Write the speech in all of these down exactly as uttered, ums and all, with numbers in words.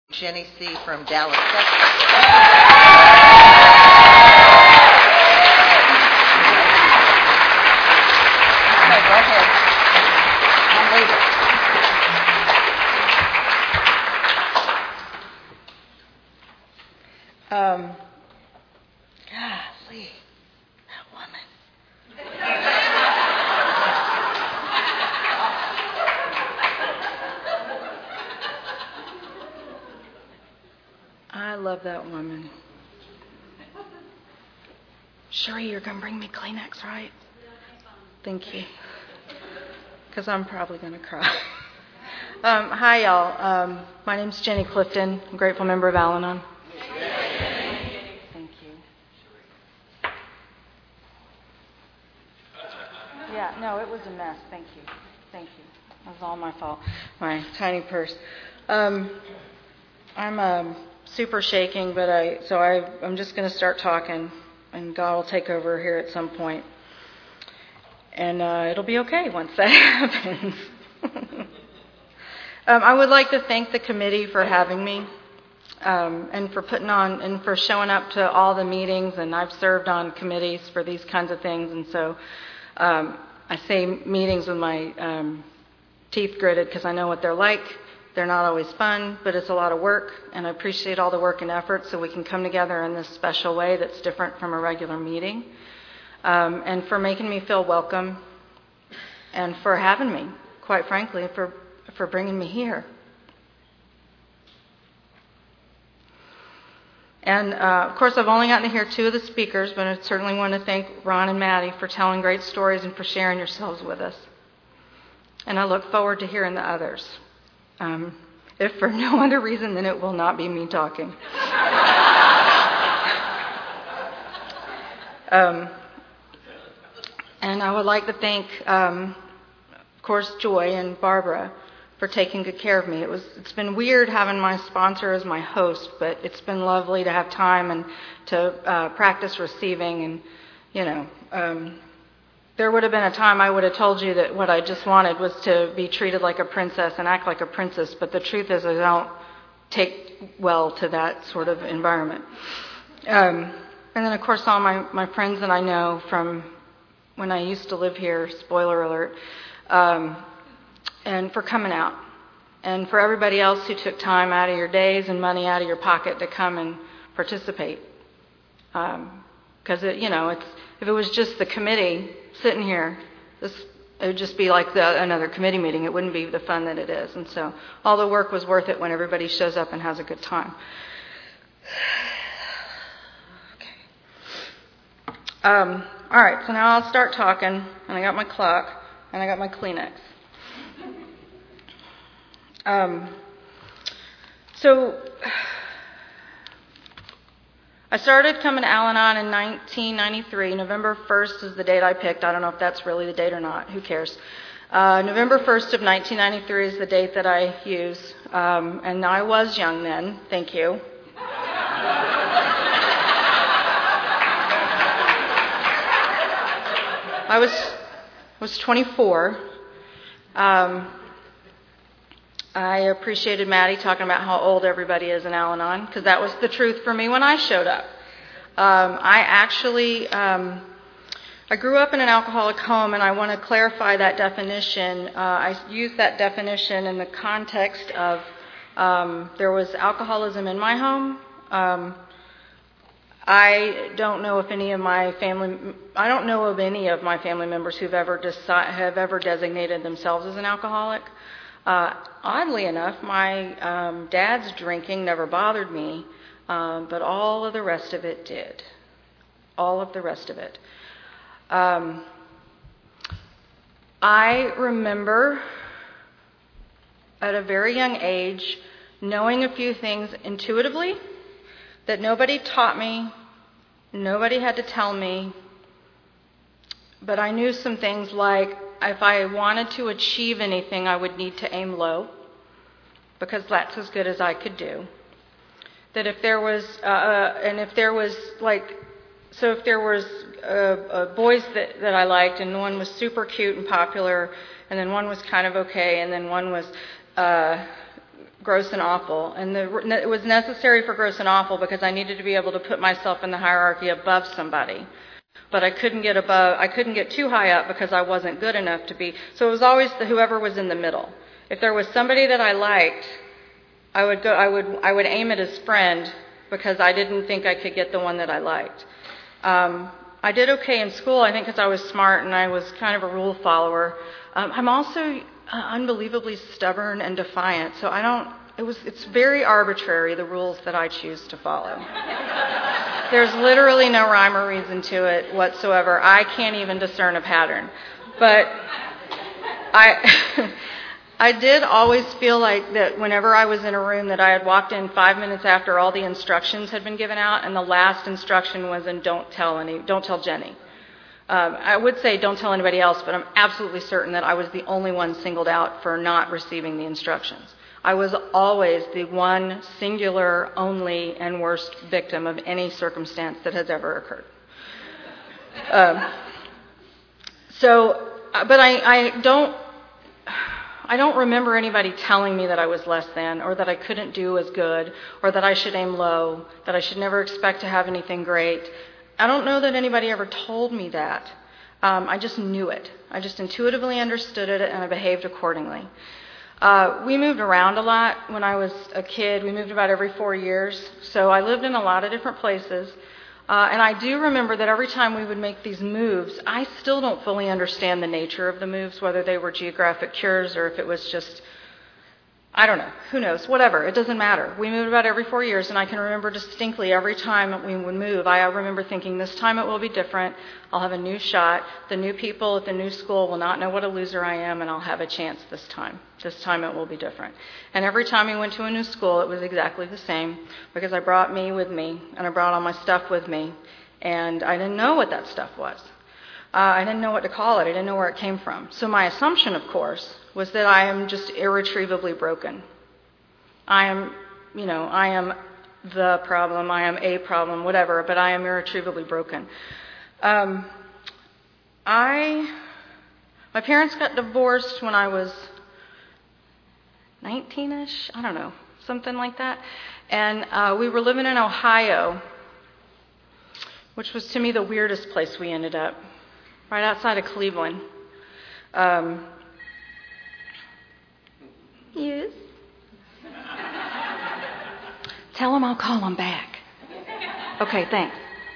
Jenny C. from Dallas, Texas. Okay, go ahead. I'll leave it. Um, golly, that woman. I love that woman. Sheree, you're going to bring me Kleenex, right? Thank you. Because I'm probably going to cry. um, hi, y'all. Um, my name's Jenny Clifton. I'm a grateful member of Al-Anon. Thank you. Yeah, no, it was a mess. Thank you. Thank you. That was all my fault. My tiny purse. Um, I'm um, super shaking, but I so I I'm just going to start talking, and God will take over here at some point, and uh, it'll be okay once that happens. um, I would like to thank the committee for having me, um, and for putting on and for showing up to all the meetings. And I've served on committees for these kinds of things, and so um, I say meetings with my um, teeth gritted because I know what they're like. They're not always fun, but it's a lot of work, and I appreciate all the work and effort so we can come together in this special way that's different from a regular meeting, um, and for making me feel welcome, and for having me, quite frankly, for, for bringing me here. And, uh, of course, I've only gotten to hear two of the speakers, but I certainly want to thank Ron and Maddie for telling great stories and for sharing yourselves with us. And I look forward to hearing the others. Um, if for no other reason, then it will not be me talking. um, and I would like to thank, um, of course, Joy and Barbara for taking good care of me. It was, it's been weird having my sponsor as my host, but it's been lovely to have time and to uh, practice receiving. And, you know, um, there would have been a time I would have told you that what I just wanted was to be treated like a princess and act like a princess, but the truth is I don't take well to that sort of environment. Um, and then, of course, all my, my friends that I know from when I used to live here, spoiler alert, um, and for coming out. And for everybody else who took time out of your days and money out of your pocket to come and participate. Because, um, you know, it's, if it was just the committee sitting here, this, it would just be like the, another committee meeting. It wouldn't be the fun that it is. And so all the work was worth it when everybody shows up and has a good time. Okay. Um, all right, so now I'll start talking. And I got my clock, and I got my Kleenex. Um, so I started coming to Al-Anon in nineteen ninety-three. November first is the date I picked. I don't know if that's really the date or not. Who cares? Uh, November first of nineteen ninety-three is the date that I use. Um, and I was young then. Thank you. I was was twenty-four. Um, I appreciated Maddie talking about how old everybody is in Al-Anon, because that was the truth for me when I showed up. Um, I actually, um, I grew up in an alcoholic home, and I want to clarify that definition. Uh, I use that definition in the context of um, there was alcoholism in my home. Um, I don't know if any of my family, I don't know of any of my family members who've ever decide, have ever designated themselves as an alcoholic. Uh, oddly enough, my um, dad's drinking never bothered me, um, but all of the rest of it did. All of the rest of it. Um, I remember at a very young age knowing a few things intuitively that nobody taught me, nobody had to tell me, but I knew some things like if I wanted to achieve anything, I would need to aim low, because that's as good as I could do. That if there was, uh, and if there was like, so if there was uh, uh, boys that, that I liked, and one was super cute and popular, and then one was kind of okay, and then one was uh, gross and awful. And the, it was necessary for gross and awful because I needed to be able to put myself in the hierarchy above somebody. But I couldn't get above, I couldn't get too high up because I wasn't good enough to be. So it was always the, whoever was in the middle. If there was somebody that I liked, I would go, I would, I would aim it as friend because I didn't think I could get the one that I liked. Um, I did okay in school, I think because I was smart and I was kind of a rule follower. Um, I'm also uh, unbelievably stubborn and defiant, so I don't, it was, it's very arbitrary, the rules that I choose to follow. There's literally no rhyme or reason to it whatsoever. I can't even discern a pattern. But I I did always feel like that whenever I was in a room that I had walked in five minutes after all the instructions had been given out, and the last instruction was in don't tell any, don't tell Jenny. Um, I would say don't tell anybody else, but I'm absolutely certain that I was the only one singled out for not receiving the instructions. I was always the one singular, only, and worst victim of any circumstance that has ever occurred. Um, so, but I, I don't, I don't remember anybody telling me that I was less than, or that I couldn't do as good, or that I should aim low, that I should never expect to have anything great. I don't know that anybody ever told me that. Um, I just knew it. I just intuitively understood it, and I behaved accordingly. Uh, we moved around a lot when I was a kid. We moved about every four years. So I lived in a lot of different places. Uh, and I do remember that every time we would make these moves, I still don't fully understand the nature of the moves, whether they were geographic cures or if it was just, I don't know, who knows, whatever, it doesn't matter. We moved about every four years, and I can remember distinctly every time we would move, I remember thinking, this time it will be different. I'll have a new shot. The new people at the new school will not know what a loser I am, and I'll have a chance this time. This time it will be different. And every time we went to a new school, it was exactly the same, because I brought me with me, and I brought all my stuff with me, and I didn't know what that stuff was. Uh, I didn't know what to call it. I didn't know where it came from. So my assumption, of course, was that I am just irretrievably broken. I am, you know, I am the problem, I am a problem, whatever, but I am irretrievably broken. Um, I, my parents got divorced when I was nineteen-ish, I don't know, something like that. And uh, we were living in Ohio, which was to me the weirdest place we ended up, right outside of Cleveland. Um, yes. Tell him I'll call him back. Okay, thanks.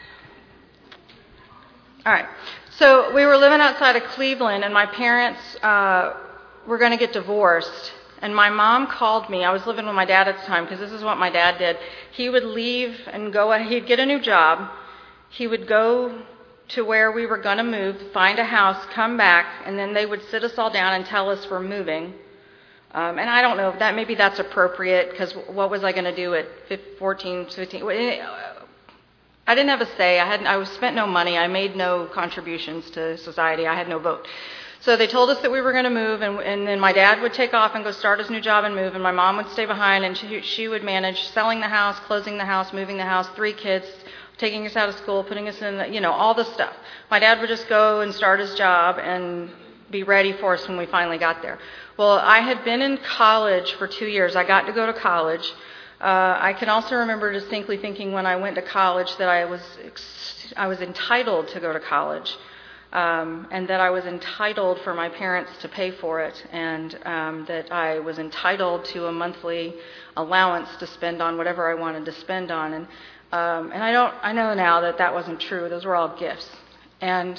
All right. So we were living outside of Cleveland, and my parents uh, were going to get divorced. And my mom called me. I was living with my dad at the time, because this is what my dad did. He would leave and go. He'd get a new job. He would go to where we were going to move, find a house, come back, and then they would sit us all down and tell us we're moving. Um, and I don't know if that maybe that's appropriate, because what was I going to do at fourteen, fifteen? I didn't have a say. I hadn't. I was spent no money. I made no contributions to society. I had no vote. So they told us that we were going to move, and, and then my dad would take off and go start his new job and move, and my mom would stay behind, and she, she would manage selling the house, closing the house, moving the house, three kids, taking us out of school, putting us in, the, you know, all the stuff. My dad would just go and start his job and be ready for us when we finally got there. Well, I had been in college for two years. I got to go to college. Uh, I can also remember distinctly thinking when I went to college that I was I was entitled to go to college, um, and that I was entitled for my parents to pay for it, and um, that I was entitled to a monthly allowance to spend on whatever I wanted to spend on. And um, and I don't I know now that that wasn't true. Those were all gifts. And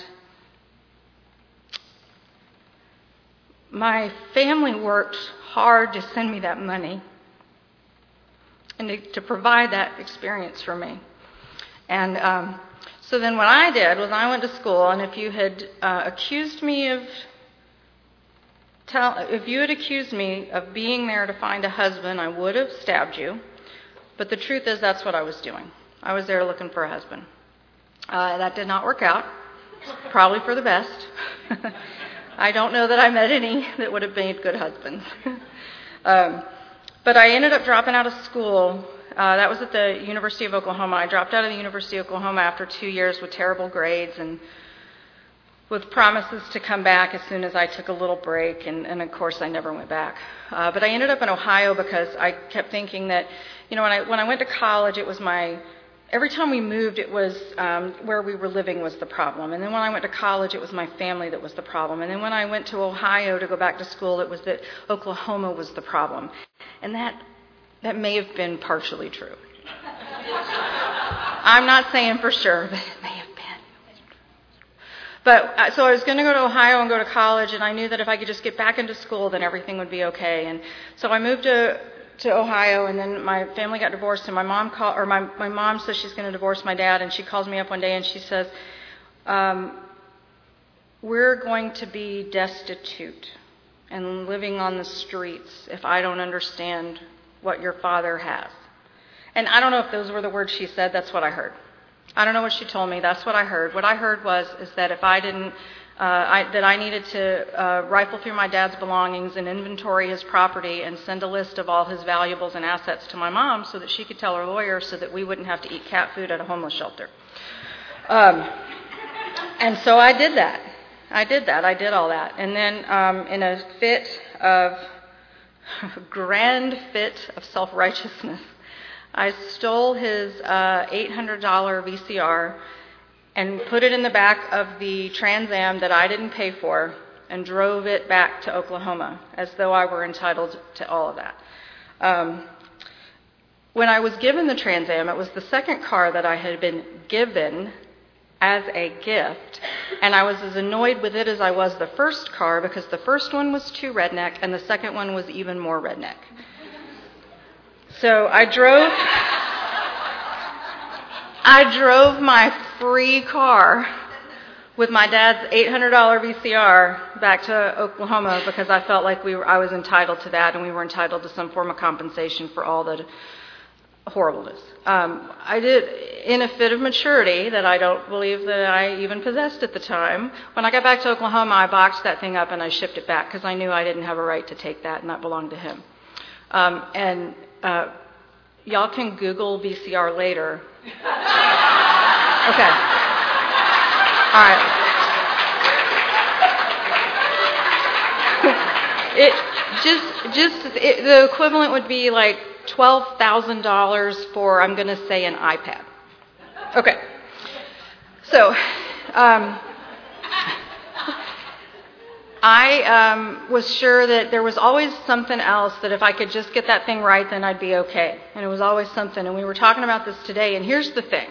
my family worked hard to send me that money and to, to provide that experience for me. And um, so then what I did was I went to school, and if you had uh, accused me of tell, if you had accused me of being there to find a husband, I would have stabbed you. But the truth is that's what I was doing. I was there looking for a husband. Uh, that did not work out, probably for the best. I don't know that I met any that would have made good husbands. um, but I ended up dropping out of school. Uh, that was at the University of Oklahoma. I dropped out of the University of Oklahoma after two years with terrible grades, and with promises to come back as soon as I took a little break, and, and of course I never went back. Uh, but I ended up in Ohio because I kept thinking that, you know, when I when I went to college, it was my, every time we moved, it was um, where we were living was the problem. And then when I went to college, it was my family that was the problem. And then when I went to Ohio to go back to school, it was that Oklahoma was the problem. And that that may have been partially true. I'm not saying for sure, but it may have been. But uh, so I was going to go to Ohio and go to college, and I knew that if I could just get back into school, then everything would be okay. And so I moved to to Ohio, and then my family got divorced, and my mom called, or my my mom says she's going to divorce my dad, and she calls me up one day and she says, um, "We're going to be destitute and living on the streets if I don't understand what your father has." And I don't know if those were the words she said. That's what I heard. I don't know what she told me. That's what I heard. What I heard was is that if I didn't, uh, I, that I needed to uh, rifle through my dad's belongings and inventory his property and send a list of all his valuables and assets to my mom so that she could tell her lawyer so that we wouldn't have to eat cat food at a homeless shelter. Um, and so I did that. I did that. I did all that. And then um, in a fit of, a grand fit of self-righteousness, I stole his uh, eight hundred dollars V C R and put it in the back of the Trans Am that I didn't pay for and drove it back to Oklahoma as though I were entitled to all of that. Um, when I was given the Trans Am, it was the second car that I had been given as a gift, and I was as annoyed with it as I was the first car because the first one was too redneck and the second one was even more redneck. So I drove, I drove my free car with my dad's eight hundred dollars V C R back to Oklahoma because I felt like we were, I was entitled to that, and we were entitled to some form of compensation for all the horribleness. Um, I did, in a fit of maturity that I don't believe that I even possessed at the time. When I got back to Oklahoma, I boxed that thing up and I shipped it back because I knew I didn't have a right to take that, and that belonged to him. Um, and Uh, y'all can Google V C R later. Okay. All right. It just just it, the equivalent would be like twelve thousand dollars for, I'm going to say, an iPad. Okay. So, um, I um, was sure that there was always something else, that if I could just get that thing right, then I'd be okay. And it was always something. And we were talking about this today. And here's the thing: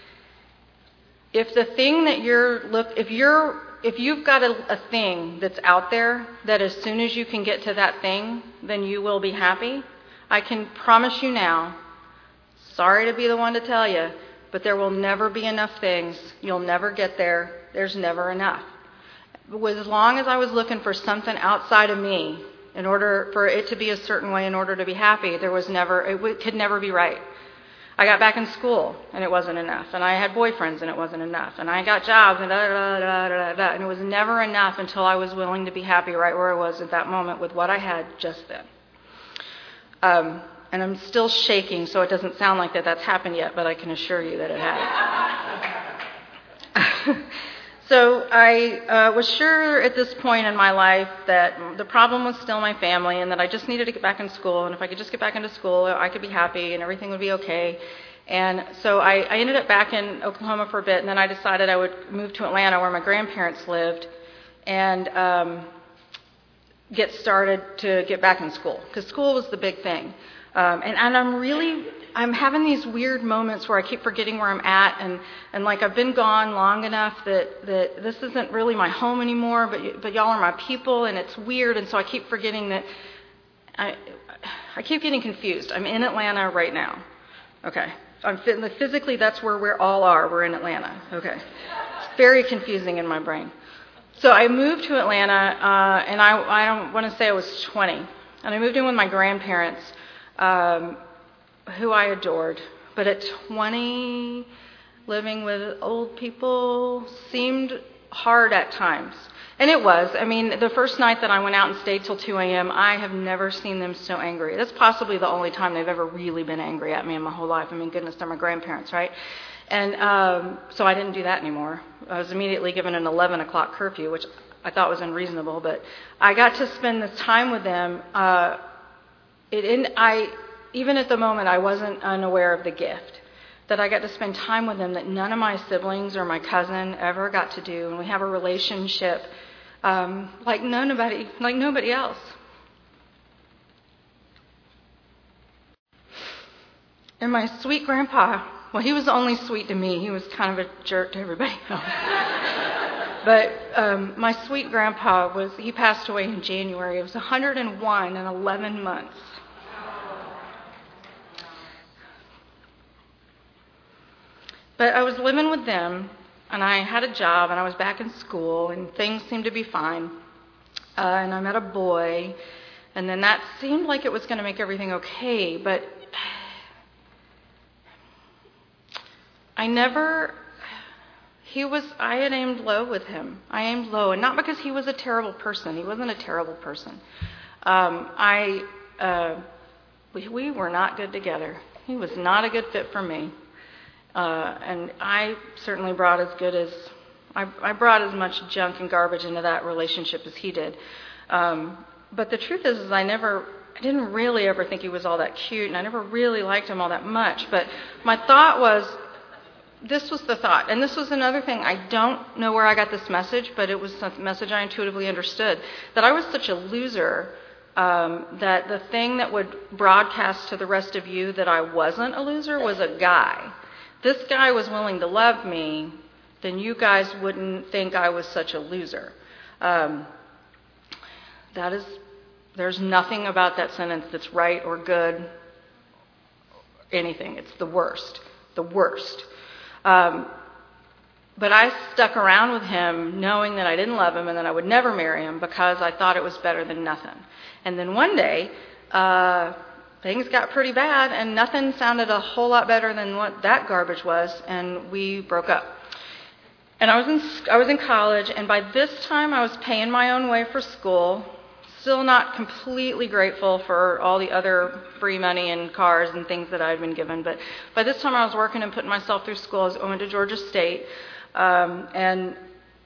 if the thing that you're look, if you're, if you've got a, a thing that's out there that as soon as you can get to that thing, then you will be happy. I can promise you now. Sorry to be the one to tell you, but there will never be enough things. You'll never get there. There's never enough. As long as I was looking for something outside of me in order for it to be a certain way, in order to be happy, there was never, it w- could never be right. I got back in school and it wasn't enough. And I had boyfriends and it wasn't enough. And I got jobs and da da da da da da. And it was never enough until I was willing to be happy right where I was at that moment with what I had just then. Um, and I'm still shaking, so it doesn't sound like that that's happened yet, but I can assure you that it has. So I uh, was sure at this point in my life that the problem was still my family, and that I just needed to get back in school, and if I could just get back into school, I could be happy and everything would be okay. And so I, I ended up back in Oklahoma for a bit, and then I decided I would move to Atlanta where my grandparents lived and um, get started to get back in school, because school was the big thing. Um, and, and I'm really, I'm having these weird moments where I keep forgetting where I'm at, and, and like I've been gone long enough that, that this isn't really my home anymore, but but y'all are my people, and it's weird, and so I keep forgetting that, I I keep getting confused. I'm in Atlanta right now. Okay. I'm physically, that's where we all are. We're in Atlanta. Okay. It's very confusing in my brain. So I moved to Atlanta, uh, and I, I don't want to say I was twenty, and I moved in with my grandparents, Um, who I adored. But at twenty, living with old people seemed hard at times. And it was. I mean, the first night that I went out and stayed till two a.m., I have never seen them so angry. That's possibly the only time they've ever really been angry at me in my whole life. I mean, goodness, they're my grandparents, right? And um, so I didn't do that anymore. I was immediately given an eleven o'clock curfew, which I thought was unreasonable. But I got to spend this time with them. Uh, it, in, I, even at the moment, I wasn't unaware of the gift that I got to spend time with them that none of my siblings or my cousin ever got to do. And we have a relationship um, like nobody, like nobody else. And my sweet grandpa, well, he was only sweet to me. He was kind of a jerk to everybody else. But um, my sweet grandpa, was he passed away in January. It was one hundred one and eleven months. But I was living with them, and I had a job, and I was back in school, and things seemed to be fine. Uh, and I met a boy, and then that seemed like it was going to make everything okay, but I never, he was, I had aimed low with him. I aimed low, and not because he was a terrible person. He wasn't a terrible person. Um, I, uh, we, we were not good together. He was not a good fit for me. Uh, and I certainly brought as good as, I, I brought as much junk and garbage into that relationship as he did. Um, but the truth is, is I never, I didn't really ever think he was all that cute, and I never really liked him all that much. But my thought was, this was the thought, and this was another thing. I don't know where I got this message, but it was a message I intuitively understood, that I was such a loser um, that the thing that would broadcast to the rest of you that I wasn't a loser was a guy. This guy was willing to love me, then you guys wouldn't think I was such a loser. Um, that is, there's nothing about that sentence that's right or good, anything. It's the worst, the worst. Um, but I stuck around with him knowing that I didn't love him and that I would never marry him because I thought it was better than nothing. And then one day, uh, things got pretty bad, and nothing sounded a whole lot better than what that garbage was, and we broke up. And I was in I was in college, and by this time I was paying my own way for school, still not completely grateful for all the other free money and cars and things that I had been given. But by this time I was working and putting myself through school. I was going to Georgia State, um, and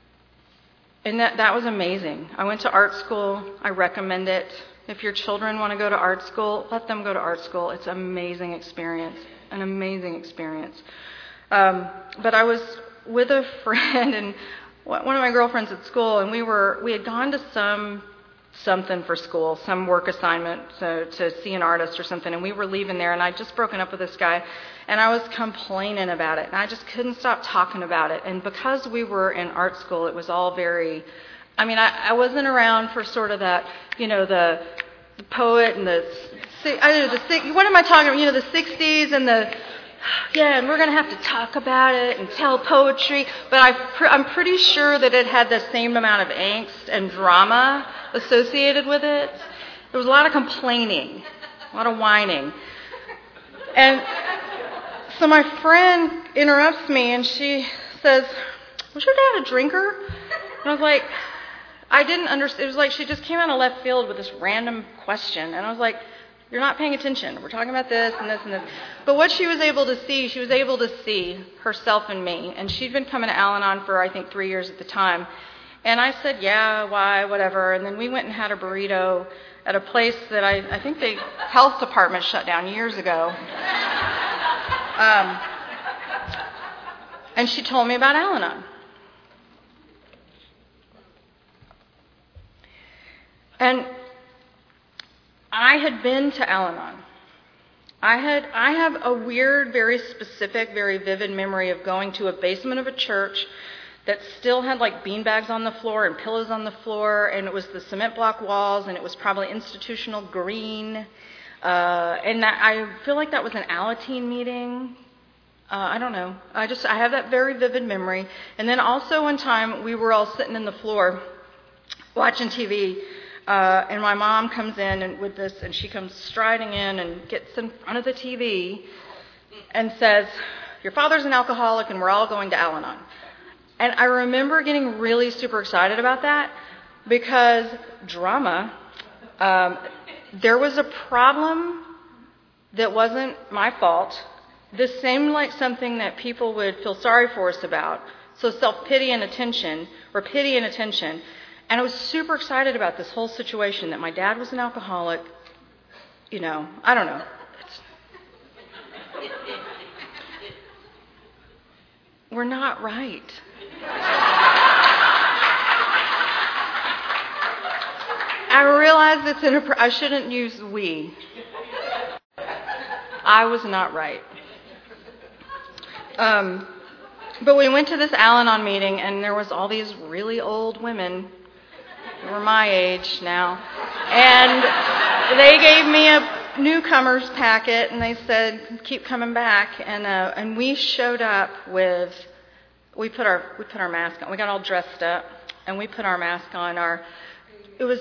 and that, that was amazing. I went to art school. I recommend it. If your children want to go to art school, let them go to art school. It's an amazing experience, an amazing experience. Um, but I was with a friend and one of my girlfriends at school, and we were we had gone to some something for school, some work assignment to, to see an artist or something, and we were leaving there, and I'd just broken up with this guy, and I was complaining about it, and I just couldn't stop talking about it. And because we were in art school, it was all very... I mean, I, I wasn't around for sort of that, you know, the, the poet and the, I don't know, the, what am I talking about? You know, the sixties and the, yeah, and we're going to have to talk about it and tell poetry. But I, I'm pretty sure that it had the same amount of angst and drama associated with it. There was a lot of complaining, a lot of whining. And so my friend interrupts me and she says, "Was your dad a drinker?" And I was like, I didn't understand. It was like she just came out of left field with this random question. And I was like, you're not paying attention. We're talking about this and this and this. But what she was able to see, she was able to see herself in me. And she'd been coming to Al-Anon for, I think, three years at the time. And I said, yeah, why, whatever. And then we went and had a burrito at a place that I, I think the health department shut down years ago. Um, and she told me about Al-Anon. And I had been to Al-Anon. I had I have a weird, very specific, very vivid memory of going to a basement of a church that still had like beanbags on the floor and pillows on the floor, and it was the cement block walls, and it was probably institutional green. Uh, and that, I feel like that was an Alateen meeting. Uh, I don't know. I just I have that very vivid memory. And then also one time we were all sitting in the floor watching T V. Uh, and my mom comes in and with this, and she comes striding in and gets in front of the T V and says, "Your father's an alcoholic, and we're all going to Al-Anon." And I remember getting really super excited about that because drama, um, there was a problem that wasn't my fault. This seemed like something that people would feel sorry for us about. So self-pity and attention, or pity and attention. And I was super excited about this whole situation, that my dad was an alcoholic. You know, I don't know. It's... We're not right. I realize it's inappropriate. I shouldn't use we. I was not right. Um, but we went to this Al-Anon meeting, and there was all these really old women who were my age now, and they gave me a newcomer's packet, and they said, "Keep coming back." And uh, and we showed up with, we put our we put our mask on. We got all dressed up, and we put our mask on. Our it was.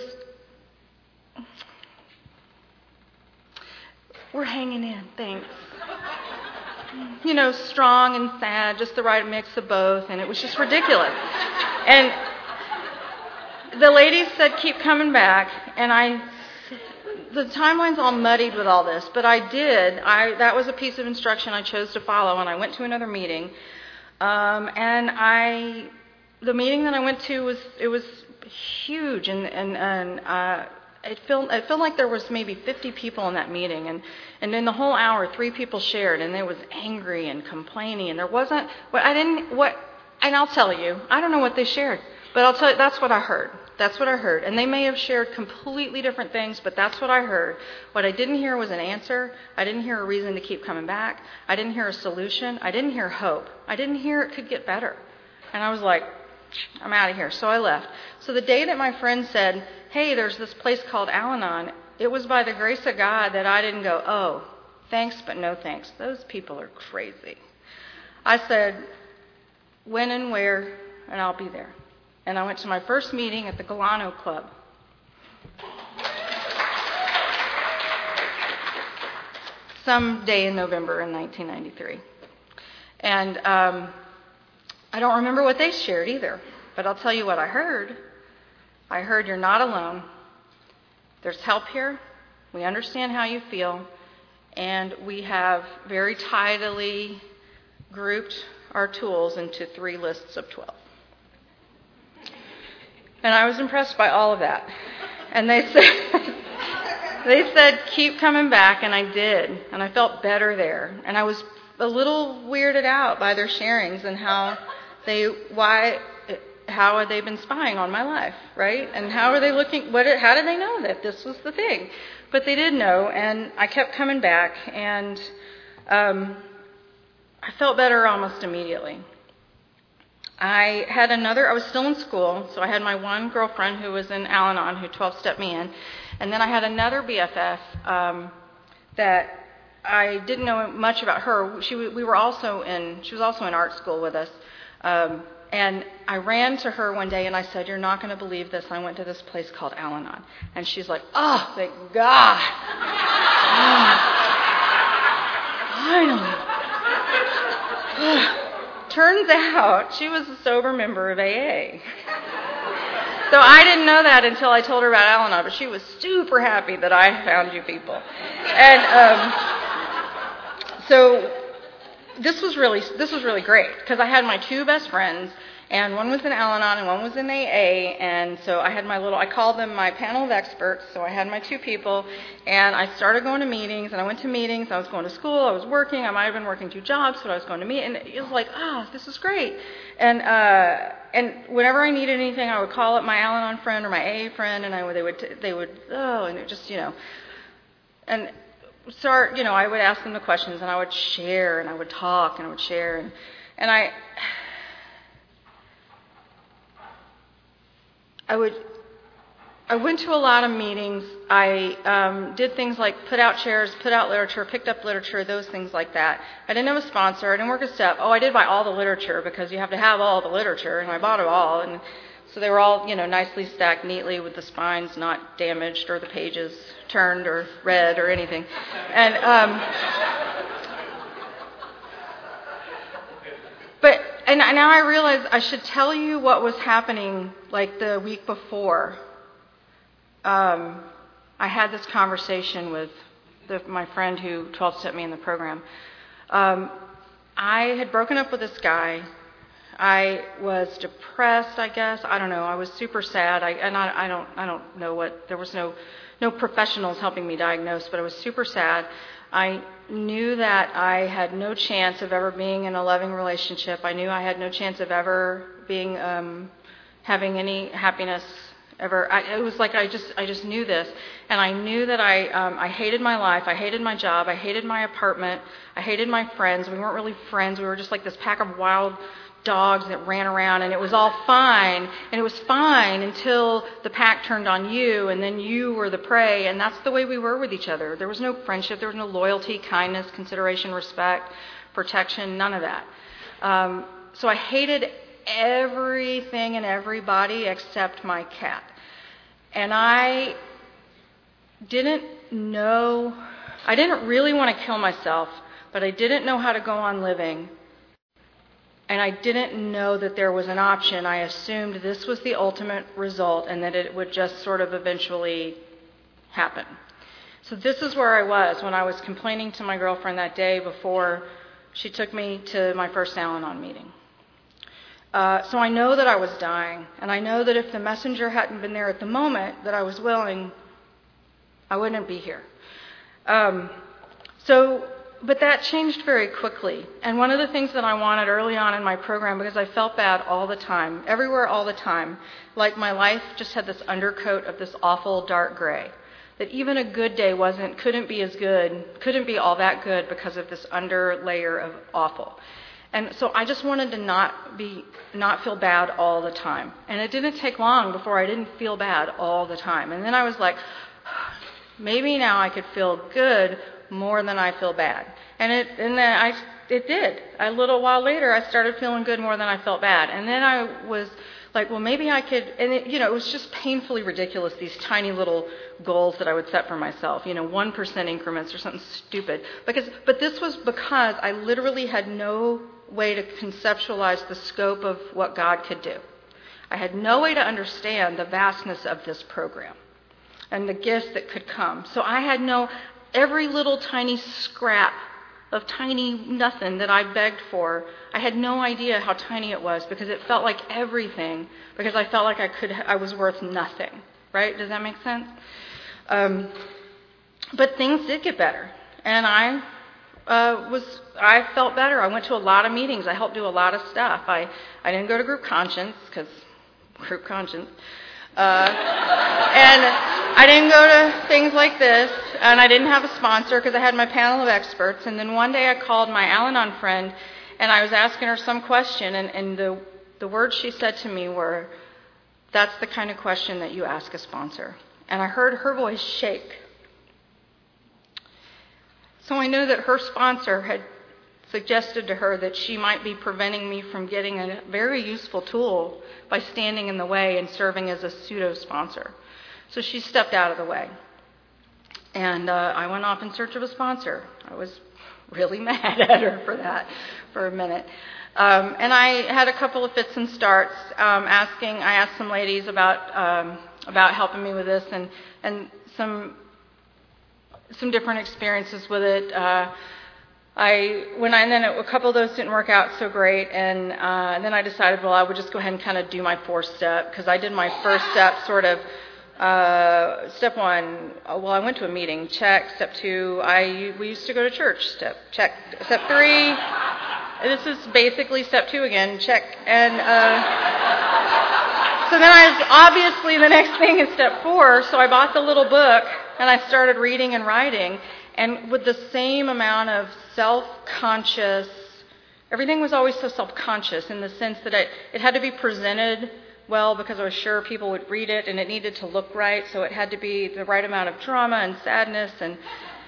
We're hanging in, thanks. You know, strong and sad, just the right mix of both, and it was just ridiculous. And the ladies said, "Keep coming back," and I, the timeline's all muddied with all this, but I did. I that was a piece of instruction I chose to follow, and I went to another meeting. Um, and I, the meeting that I went to was it was huge, and and and. Uh, It felt, it felt like there was maybe fifty people in that meeting, and, and in the whole hour, three people shared, and they was angry and complaining, and there wasn't, what I didn't, what, and I'll tell you, I don't know what they shared, but I'll tell you, that's what I heard. That's what I heard. And they may have shared completely different things, but that's what I heard. What I didn't hear was an answer. I didn't hear a reason to keep coming back. I didn't hear a solution. I didn't hear hope. I didn't hear it could get better. And I was like, I'm out of here. So I left. So the day that my friend said, "Hey, there's this place called Al-Anon," it was by the grace of God that I didn't go, "Oh, thanks, but no thanks. Those people are crazy." I said, when and where, and I'll be there. And I went to my first meeting at the Galano Club. Some day in November in nineteen ninety-three. And um, I don't remember what they shared either, but I'll tell you what I heard. I heard, "You're not alone. There's help here. We understand how you feel. And we have very tidily grouped our tools into three lists of twelve. And I was impressed by all of that. And they said, they said, "Keep coming back," and I did. And I felt better there. And I was a little weirded out by their sharings and how they, why, how had they been spying on my life, right? And how are they looking, what, how did they know that this was the thing? But they did know, and I kept coming back, and um, I felt better almost immediately. I had another, I was still in school, so I had my one girlfriend who was in Al-Anon who twelve-stepped me in, and then I had another B F F um, that I didn't know much about her. She, we were also in, she was also in art school with us. Um, and I ran to her one day and I said, "You're not going to believe this. I went to this place called Al-Anon." And she's like, "Oh, thank God." Finally. Turns out she was a sober member of A A. So I didn't know that until I told her about Al-Anon, but she was super happy that I found you people. And um, so this was really this was really great because I had my two best friends, and one was in Al-Anon and one was in A A, and so I had my little, I called them my panel of experts, so I had my two people, and I started going to meetings, and I went to meetings, I was going to school, I was working, I might have been working two jobs, but I was going to meet, and it was like, ah, oh, this is great. And uh, and whenever I needed anything, I would call up my Al-Anon friend or my A A friend, and I would, they would, they would, oh, and it just, you know, and start, you know, I would ask them the questions, and I would share, and I would talk, and I would share, and, and I, I would, I went to a lot of meetings. I um, did things like put out chairs, put out literature, picked up literature, those things like that. I didn't have a sponsor. I didn't work a step. Oh, I did buy all the literature because you have to have all the literature, and I bought it all. And so they were all, you know, nicely stacked neatly with the spines not damaged or the pages turned or read or anything. And um, but and now I realize I should tell you what was happening like the week before. Um, I had this conversation with the, my friend who twelve-stepped me in the program. Um, I had broken up with this guy. I was depressed, I guess. I don't know. I was super sad. I, and I, I don't, I don't know what. There was no, no professionals helping me diagnose, but I was super sad. I knew that I had no chance of ever being in a loving relationship. I knew I had no chance of ever being, um, having any happiness ever. I, it was like I just, I just knew this, and I knew that I, um, I hated my life. I hated my job. I hated my apartment. I hated my friends. We weren't really friends. We were just like this pack of wild dogs that ran around, and it was all fine, and it was fine until the pack turned on you, and then you were the prey, and that's the way we were with each other. There was no friendship, there was no loyalty, kindness, consideration, respect, protection, none of that. Um, so I hated everything and everybody except my cat. And I didn't know, I didn't really want to kill myself, but I didn't know how to go on living. And I didn't know that there was an option. I assumed this was the ultimate result and that it would just sort of eventually happen. So this is where I was when I was complaining to my girlfriend that day before she took me to my first Al-Anon meeting. Uh, so I know that I was dying, and I know that if the messenger hadn't been there at the moment that I was willing, I wouldn't be here. Um, so... But that changed very quickly. And one of the things that I wanted early on in my program, because I felt bad all the time, everywhere all the time, like my life just had this undercoat of this awful dark gray, that even a good day wasn't, couldn't be as good, couldn't be all that good because of this under layer of awful. And so I just wanted to not be, not feel bad all the time. And it didn't take long before I didn't feel bad all the time. And then I was like, maybe now I could feel good more than I feel bad. And it and then I it did. A little while later I started feeling good more than I felt bad. And then I was like, well, maybe I could, and it, you know, it was just painfully ridiculous, these tiny little goals that I would set for myself, you know, one percent increments or something stupid. Because but this was because I literally had no way to conceptualize the scope of what God could do. I had no way to understand the vastness of this program and the gifts that could come. So I had no Every little tiny scrap of tiny nothing that I begged for, I had no idea how tiny it was because it felt like everything, because I felt like I could, I was worth nothing. Right? Does that make sense? Um, but things did get better, and I uh, was, I felt better. I went to a lot of meetings. I helped do a lot of stuff. I, I didn't go to group conscience because group conscience. Uh, and I didn't go to things like this, and I didn't have a sponsor because I had my panel of experts. And then one day I called my Al-Anon friend, and I was asking her some question, and, and the, the words she said to me were, "That's the kind of question that you ask a sponsor." And I heard her voice shake. So I knew that her sponsor had suggested to her that she might be preventing me from getting a very useful tool by standing in the way and serving as a pseudo-sponsor. So she stepped out of the way. And uh, I went off in search of a sponsor. I was really mad at her for that for a minute. Um, and I had a couple of fits and starts um, asking, I asked some ladies about um, about helping me with this and, and some some different experiences with it. Uh, I when I and then a couple of those didn't work out so great, and, uh, and then I decided, well, I would just go ahead and kind of do my fourth step, because I did my first step sort of. Uh, step one, well, I went to a meeting. Check. Step two, I we used to go to church. Step check. Step three, this is basically step two again. Check. And uh, so then I was, obviously the next thing is step four. So I bought the little book and I started reading and writing. And with the same amount of self-conscious, everything was always so self-conscious in the sense that it, it had to be presented well because I was sure people would read it and it needed to look right. So it had to be the right amount of drama and sadness and,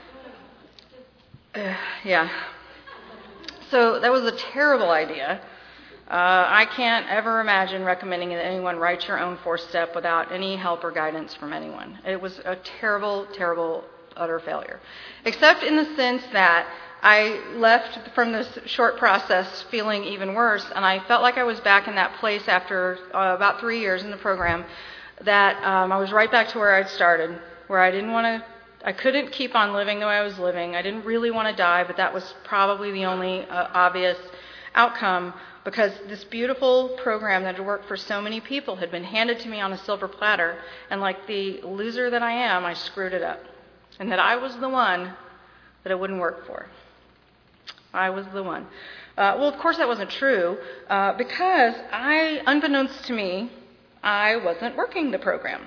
uh, yeah. So that was a terrible idea. Uh, I can't ever imagine recommending that anyone write your own fourth step without any help or guidance from anyone. It was a terrible, terrible utter failure. Except in the sense that I left from this short process feeling even worse, and I felt like I was back in that place after uh, about three years in the program, that um, I was right back to where I'd started, where I didn't want to, I couldn't keep on living the way I was living. I didn't really want to die, but that was probably the only uh, obvious outcome, because this beautiful program that had worked for so many people had been handed to me on a silver platter, and like the loser that I am, I screwed it up. And that I was the one that it wouldn't work for. I was the one. Uh, well, of course that wasn't true, uh, because I, unbeknownst to me, I wasn't working the program.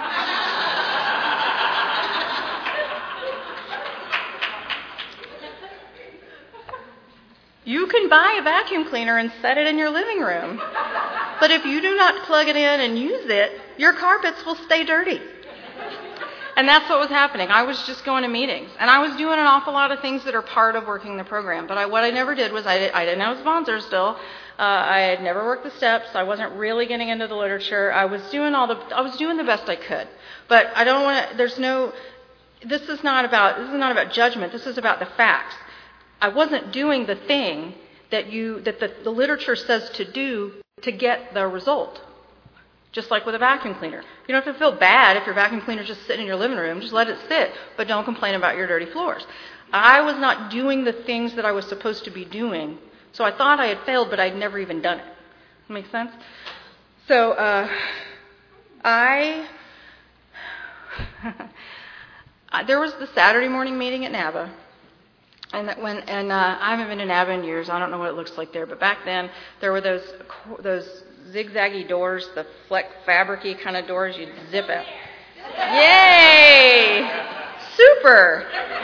You can buy a vacuum cleaner and set it in your living room. But if you do not plug it in and use it, your carpets will stay dirty. And that's what was happening. I was just going to meetings. And I was doing an awful lot of things that are part of working the program. But I, what I never did was I, did, I didn't have a sponsor still. Uh, I had never worked the steps. I wasn't really getting into the literature. I was doing all the, I was doing the best I could. But I don't want to, there's no, this is not about, this is not about judgment. This is about the facts. I wasn't doing the thing that you that the, the literature says to do to get the result. Just like with a vacuum cleaner. You don't have to feel bad if your vacuum cleaner is just sitting in your living room. Just let it sit, but don't complain about your dirty floors. I was not doing the things that I was supposed to be doing, so I thought I had failed, but I'd never even done it. Make sense? So uh, I there was the Saturday morning meeting at NABA. And that when and uh, I haven't been to NABA in years. I don't know what it looks like there, but back then there were those those zigzaggy doors, the fleck fabric-y kind of doors. You'd zip it. Yay! Super.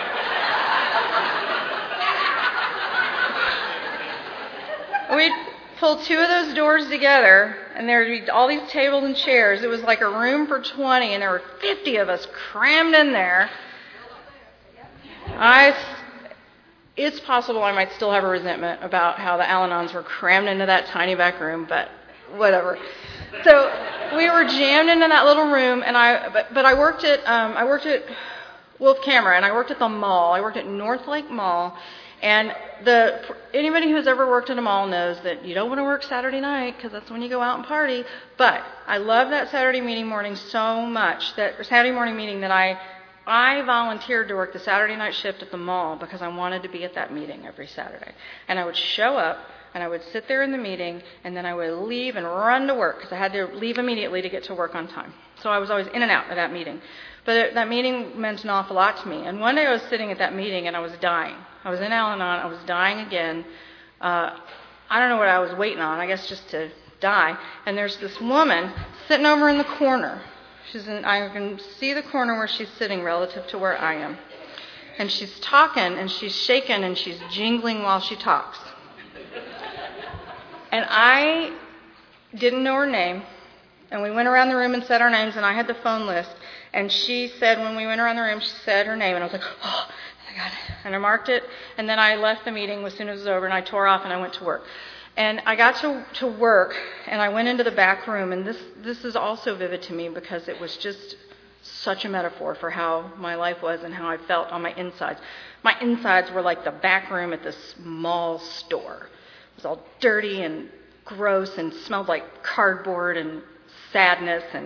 We'd pull two of those doors together, and there'd be all these tables and chairs. It was like a room for twenty, and there were fifty of us crammed in there. I. It's possible I might still have a resentment about how the Al-Anons were crammed into that tiny back room, but whatever. So we were jammed into that little room, and I but, but I worked at um, I worked at Wolf Camera, and I worked at the mall. I worked at North Lake Mall, and the anybody who's ever worked at a mall knows that you don't want to work Saturday night because that's when you go out and party. But I love that Saturday meeting morning so much that or Saturday morning meeting that I. I volunteered to work the Saturday night shift at the mall because I wanted to be at that meeting every Saturday. And I would show up, and I would sit there in the meeting, and then I would leave and run to work because I had to leave immediately to get to work on time. So I was always in and out of that meeting. But it, that meeting meant an awful lot to me. And one day I was sitting at that meeting, and I was dying. I was in Al-Anon. I was dying again. Uh, I don't know what I was waiting on, I guess just to die. And there's this woman sitting over in the corner. She's in, I can see the corner where she's sitting relative to where I am. And she's talking, and she's shaking, and she's jingling while she talks. And I didn't know her name. And we went around the room and said our names, and I had the phone list. And she said, when we went around the room, she said her name. And I was like, oh, my God. And I marked it. And then I left the meeting as soon as it was over, and I tore off, and I went to work. And I got to, to work, and I went into the back room, and this, this is also vivid to me because it was just such a metaphor for how my life was and how I felt on my insides. My insides were like the back room at this mall store. It was all dirty and gross and smelled like cardboard and sadness. And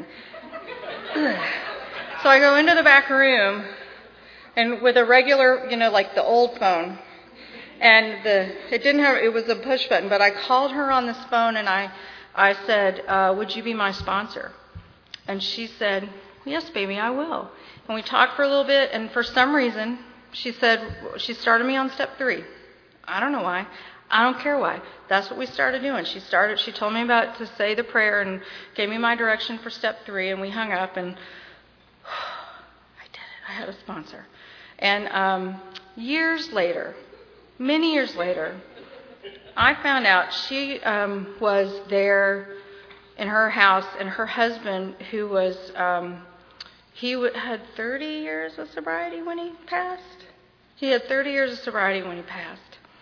so I go into the back room, and with a regular, you know, like the old phone, and the it didn't have, it was a push button, but I called her on this phone, and I, I said, uh, would you be my sponsor? And she said, yes, baby, I will. And we talked for a little bit, and for some reason, she said, she started me on step three. I don't know why. I don't care why. That's what we started doing. She started, she told me about to say the prayer and gave me my direction for step three, and we hung up, and I did it. I had a sponsor. And um, years later, Many years later, I found out she um, was there in her house, and her husband, who was, um, he w- had thirty years of sobriety when he passed. He had thirty years of sobriety when he passed.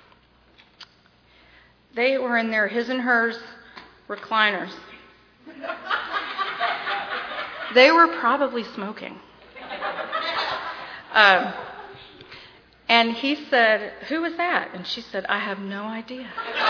They were in their his and hers recliners. They were probably smoking. Um, And he said, "Who was that?" And she said, "I have no idea."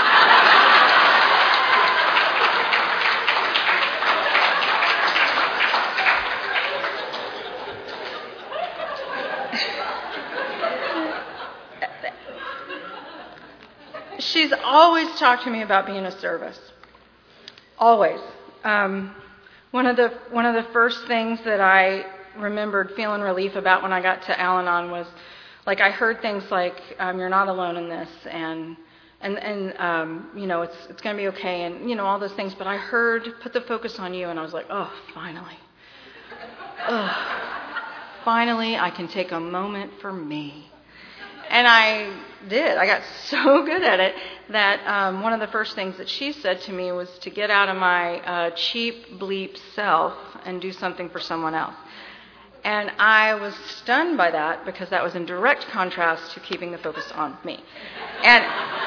She's always talked to me about being of service. Always. Um, one of the one of the first things that I remembered feeling relief about when I got to Al-Anon was, like, I heard things like, um, "You're not alone in this," and and and um, you know, it's it's going to be okay, and you know, all those things. But I heard, "Put the focus on you," and I was like, "Oh, finally, oh, finally, I can take a moment for me." And I did. I got so good at it that um, one of the first things that she said to me was to get out of my uh, cheap bleep self and do something for someone else. And I was stunned by that because that was in direct contrast to keeping the focus on me. And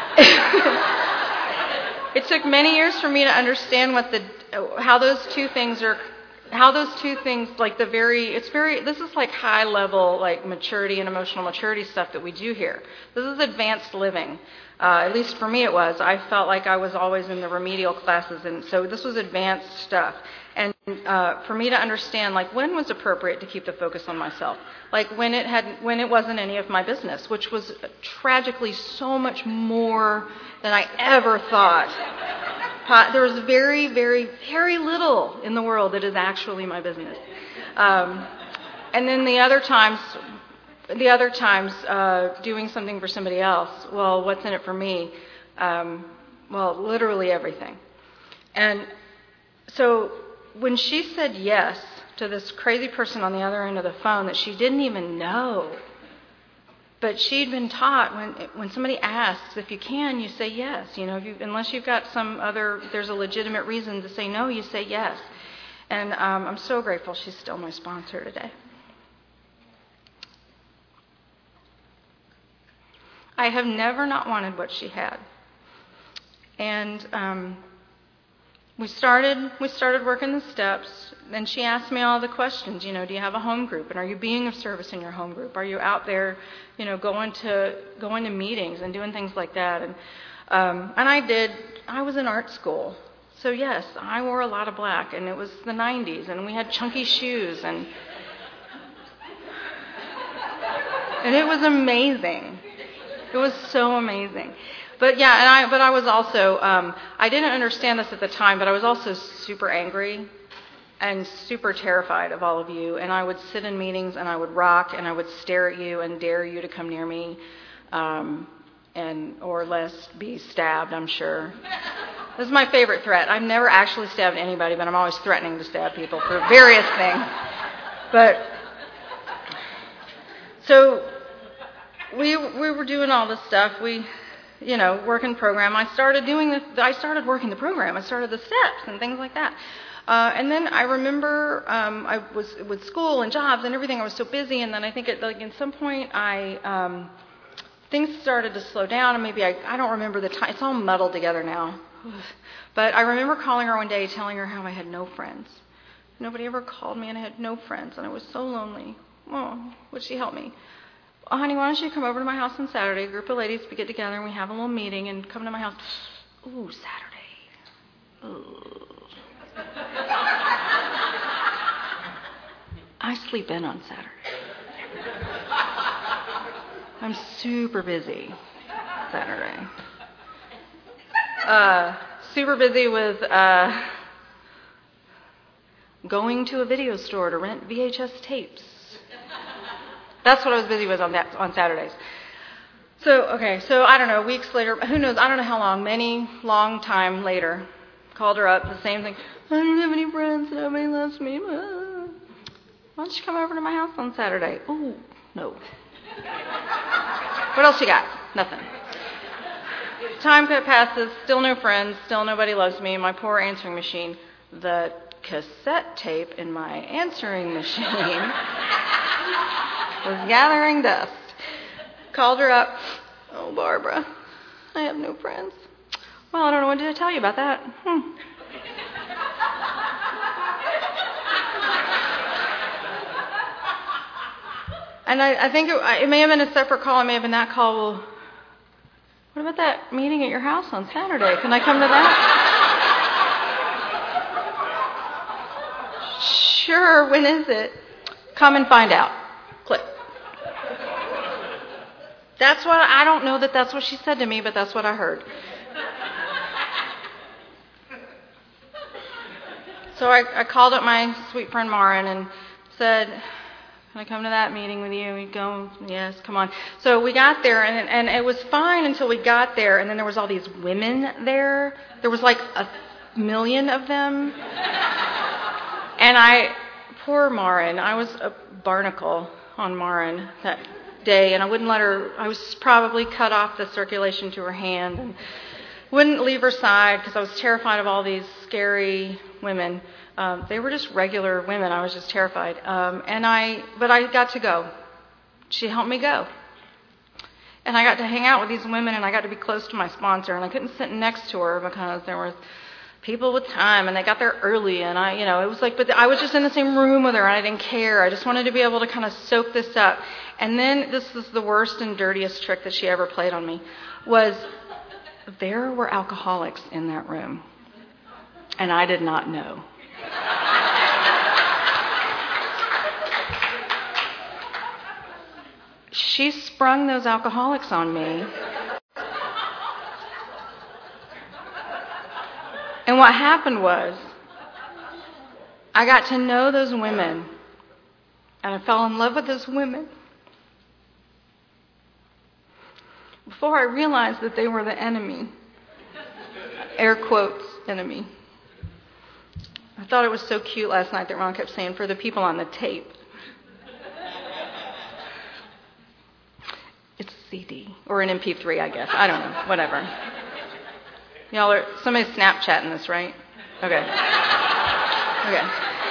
it took many years for me to understand what the how those two things are. How those two things, like the very, it's very, this is like high level, like maturity and emotional maturity stuff that we do here. This is advanced living. Uh, at least for me it was. I felt like I was always in the remedial classes, and so this was advanced stuff. And uh, for me to understand, like, when was appropriate to keep the focus on myself? Like when it had, when it wasn't any of my business, which was tragically so much more than I ever thought. There was very, very, very little in the world that is actually my business. Um, and then the other times, the other times, uh, doing something for somebody else. Well, what's in it for me? Um, well, literally everything. And so when she said yes to this crazy person on the other end of the phone that she didn't even know, but she'd been taught when when somebody asks, if you can, you say yes. You know, if you, unless you've got some other, there's a legitimate reason to say no, you say yes. And um, I'm so grateful she's still my sponsor today. I have never not wanted what she had. And um, we started we started working the steps. And she asked me all the questions, you know, do you have a home group? And are you being of service in your home group? Are you out there, you know, going to going to meetings and doing things like that? And um, and I did. I was in art school. So, yes, I wore a lot of black. And it was the nineties. And we had chunky shoes. And, and it was amazing. It was so amazing. But, yeah, and I but I was also, um, I didn't understand this at the time, but I was also super angry and super terrified of all of you. And I would sit in meetings and I would rock and I would stare at you and dare you to come near me, um, and or less be stabbed, I'm sure. This is my favorite threat. I've never actually stabbed anybody, but I'm always threatening to stab people for various things. But so we we were doing all this stuff. We, you know, working program. I started doing the. I started working the program. I started the steps and things like that. Uh, and then I remember um, I was with school and jobs and everything. I was so busy, and then I think at like at some point I um, things started to slow down, and maybe I I don't remember the time. It's all muddled together now. But I remember calling her one day, telling her how I had no friends. Nobody ever called me, and I had no friends, and I was so lonely. Oh, would she help me? Oh, honey, why don't you come over to my house on Saturday? A group of ladies, we get together and we have a little meeting, and come to my house. Ooh, Saturday. Ooh. I sleep in on Saturday. I'm super busy Saturday. Uh, super busy with uh, going to a video store to rent V H S tapes. That's what I was busy with on that on Saturdays. So, okay, so I don't know, weeks later, who knows, I don't know how long, many, long time later, called her up, the same thing. I don't have any friends, nobody loves me. Why don't you come over to my house on Saturday? Ooh, no. What else you got? Nothing. Time passes, still no friends, still nobody loves me. My poor answering machine. The cassette tape in my answering machine was gathering dust. Called her up. Oh, Barbara, I have no friends. Well, I don't know what to tell you about that. Hmm. And I, I think it, it may have been a separate call. It may have been that call. Well, what about that meeting at your house on Saturday? Can I come to that? Sure, when is it? Come and find out. Click. That's what, I don't know that that's what she said to me, but that's what I heard. So I, I called up my sweet friend Marin and said, can I come to that meeting with you? We go, yes, come on. So we got there, and and it was fine until we got there, and then there was all these women there. There was like a million of them. And I, poor Marin, I was a barnacle on Marin that day, and I wouldn't let her, I was probably cut off the circulation to her hand, and wouldn't leave her side because I was terrified of all these scary women. Um, they were just regular women. I was just terrified. Um, and I, but I got to go. She helped me go. And I got to hang out with these women, and I got to be close to my sponsor, and I couldn't sit next to her because there were people with time, and they got there early, and I, you know, it was like, but I was just in the same room with her, and I didn't care. I just wanted to be able to kind of soak this up. And then this is the worst and dirtiest trick that she ever played on me, was there were alcoholics in that room, and I did not know. She sprung those alcoholics on me. And what happened was, I got to know those women, and I fell in love with those women before I realized that they were the enemy. Air quotes, enemy. I thought it was so cute last night that Ron kept saying, for the people on the tape. It's a C D, or an M P three, I guess. I don't know, whatever. Y'all are, somebody's Snapchatting this, right? Okay. Okay.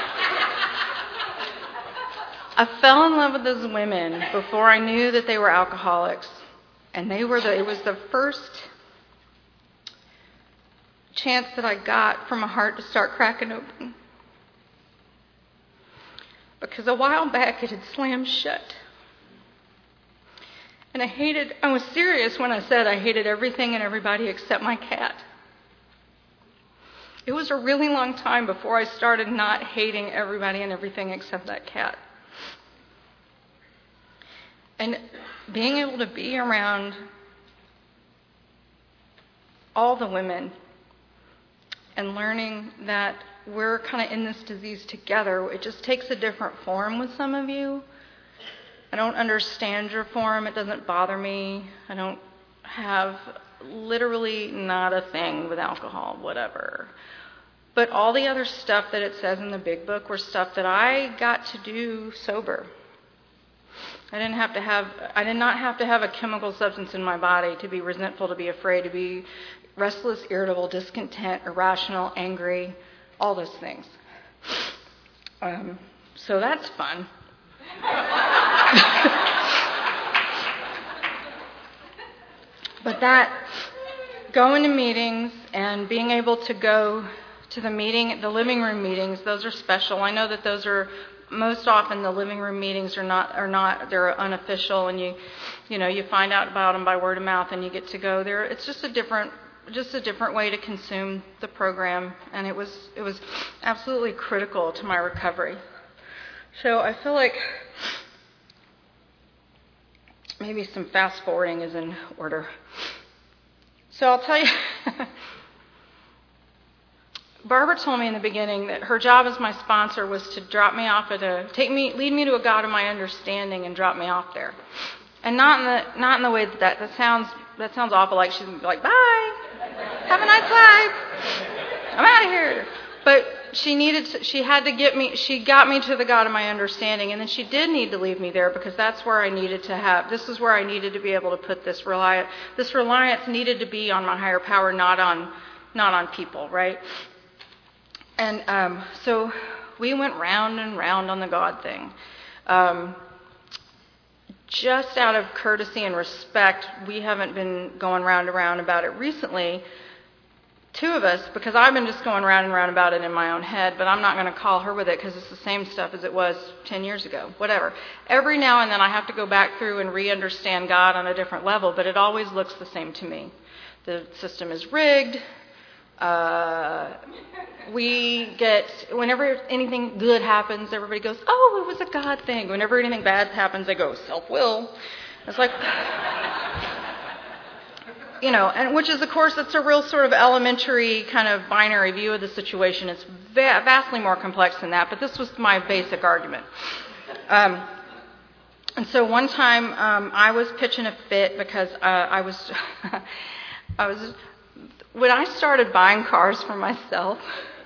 I fell in love with those women before I knew that they were alcoholics. And they were the, it was the first chance that I got for my heart to start cracking open. Because a while back it had slammed shut. And I hated, I was serious when I said I hated everything and everybody except my cat. It was a really long time before I started not hating everybody and everything except that cat. And being able to be around all the women and learning that we're kind of in this disease together, it just takes a different form with some of you. I don't understand your form. It doesn't bother me. I don't have literally not a thing with alcohol, whatever. But all the other stuff that it says in the big book were stuff that I got to do sober. I didn't have to have, I did not have to have a chemical substance in my body to be resentful, to be afraid, to be restless, irritable, discontent, irrational, angry, all those things. Um, so that's fun. But that, going to meetings and being able to go to the meeting, the living room meetings, those are special. I know that those are, most often the living room meetings are not, are not, they're unofficial, and you, you know, you find out about them by word of mouth and you get to go there. It's just a different, just a different way to consume the program, and it was, it was absolutely critical to my recovery. So I feel like maybe some fast forwarding is in order. So I'll tell you, Barbara told me in the beginning that her job as my sponsor was to drop me off at a, take me, lead me to a God of my understanding and drop me off there. And not in the, not in the way that that, that sounds, that sounds awful, like she's going to be like, bye, have a nice life, I'm out of here. But she needed to, she had to get me, she got me to the God of my understanding, and then she did need to leave me there because that's where I needed to have, this is where I needed to be able to put this reliance, this reliance needed to be on my higher power, not on, not on people, right? And um, so we went round and round on the God thing. Um, just out of courtesy and respect, we haven't been going round and round about it recently, two of us, because I've been just going round and round about it in my own head, but I'm not going to call her with it because it's the same stuff as it was ten years ago, whatever. Every now and then I have to go back through and re-understand God on a different level, but it always looks the same to me. The system is rigged. Uh, we get, whenever anything good happens, everybody goes, oh, it was a God thing. Whenever anything bad happens, they go, self-will. It's like... You know, and which is, of course, it's a real sort of elementary kind of binary view of the situation. It's va- vastly more complex than that, but this was my basic argument. Um, and so one time um, I was pitching a fit because uh, I was, I was, when I started buying cars for myself,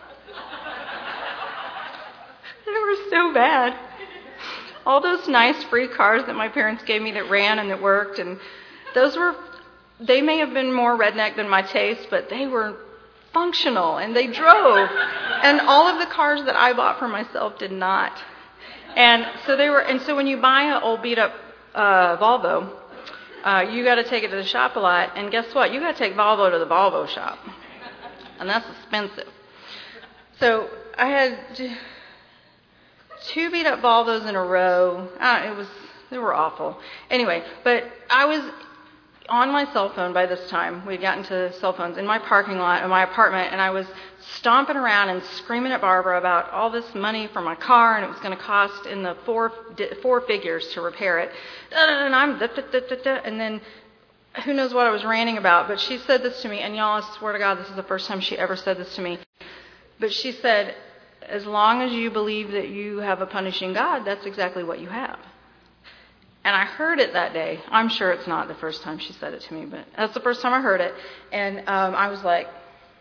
they were so bad. All those nice free cars that my parents gave me that ran and that worked, and those were... They may have been more redneck than my taste, but they were functional and they drove. And all of the cars that I bought for myself did not. And so they were. And so when you buy an old beat up uh, Volvo, uh, you got to take it to the shop a lot. And guess what? You got to take Volvo to the Volvo shop, and that's expensive. So I had two beat up Volvos in a row. Uh, it was they were awful. Anyway, but I was on my cell phone by this time. We'd gotten to cell phones in my parking lot of my apartment, and I was stomping around and screaming at Barbara about all this money for my car, and it was going to cost in the four four figures to repair it. And I'm and then who knows what I was ranting about, but she said this to me, and y'all, I swear to God, this is the first time she ever said this to me. But she said, as long as you believe that you have a punishing God, that's exactly what you have. And I heard it that day. I'm sure it's not the first time she said it to me, but that's the first time I heard it. And um, I was like,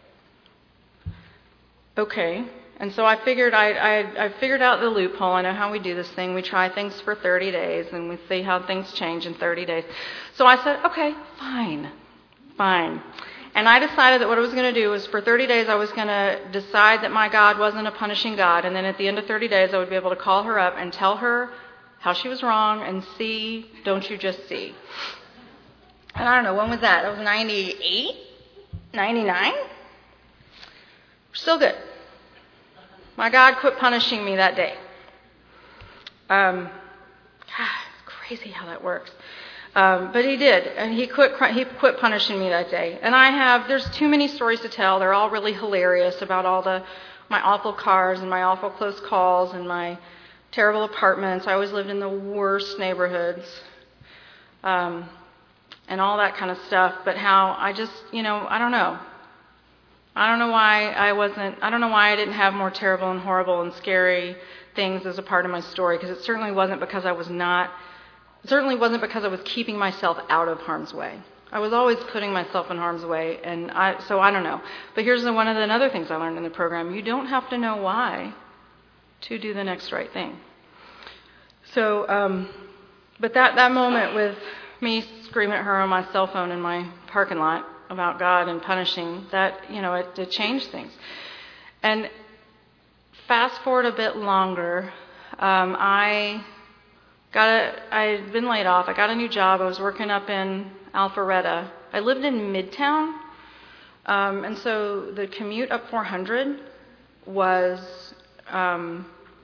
okay. And so I figured I, I I figured out the loophole. I know how we do this thing. We try things for thirty days, and we see how things change in thirty days. So I said, okay, fine, fine. And I decided that what I was going to do was for thirty days I was going to decide that my God wasn't a punishing God. And then at the end of thirty days I would be able to call her up and tell her how she was wrong, and see, don't you just see. And I don't know, when was that? That was ninety-eight? ninety-nine? Still good. My God quit punishing me that day. Um, God, it's crazy how that works. Um, but he did, and he quit he quit punishing me that day. And I have, there's too many stories to tell. They're all really hilarious about all the my awful cars and my awful close calls and my terrible apartments. I always lived in the worst neighborhoods, um, and all that kind of stuff. But how I just, you know, I don't know. I don't know why I wasn't, I don't know why I didn't have more terrible and horrible and scary things as a part of my story, because it certainly wasn't because I was not, it certainly wasn't because I was keeping myself out of harm's way. I was always putting myself in harm's way, and I, so I don't know. But here's the, one of the other things I learned in the program. You don't have to know why to do the next right thing. So, um, but that, that moment with me screaming at her on my cell phone in my parking lot about God and punishing, that, you know, it, it changed things. And fast forward a bit longer, um, I got a, I had been laid off. I got a new job. I was working up in Alpharetta. I lived in Midtown, um, and so the commute up four hundred was, um,